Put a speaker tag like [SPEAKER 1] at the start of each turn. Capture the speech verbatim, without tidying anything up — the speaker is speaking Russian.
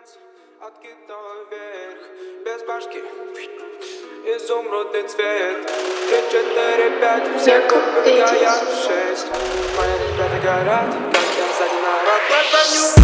[SPEAKER 1] танец, откидной вверх, без башки, изумрудный цвет. Три, четыре, пять, все купы горят. Шесть, мои ребята горят, как я сзади народ.